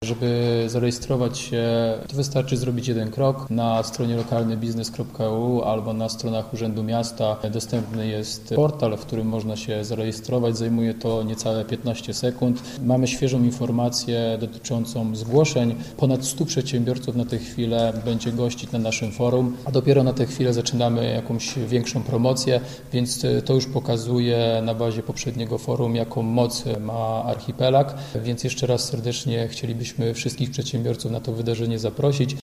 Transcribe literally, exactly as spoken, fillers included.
Żeby zarejestrować się, to wystarczy zrobić jeden krok. Na stronie lokalny biznes kropka e u albo na stronach Urzędu Miasta dostępny jest portal, w którym można się zarejestrować. Zajmuje to niecałe piętnaście sekund. Mamy świeżą informację dotyczącą zgłoszeń. Ponad stu przedsiębiorców na tę chwilę będzie gościć na naszym forum, a dopiero na tę chwilę zaczynamy jakąś większą promocję, więc to już pokazuje na bazie poprzedniego forum, jaką moc ma Archipelag. Więc jeszcze raz serdecznie chcielibyśmy wszystkich przedsiębiorców na to wydarzenie zaprosić.